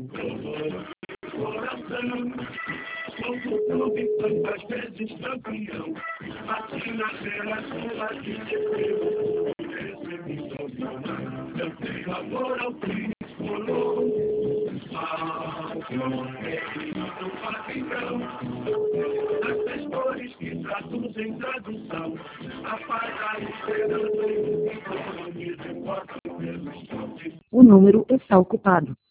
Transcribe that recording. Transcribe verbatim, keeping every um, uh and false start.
coração. Sou do clube tantas vezes campeão. Aqui na geração aqui de Deus. Recebi solução. Eu tenho amor ao tricolor. Ah, eu do patrão. Essas cores que traduzem tradução. Apaga a esperança e o compromisso. O número está ocupado.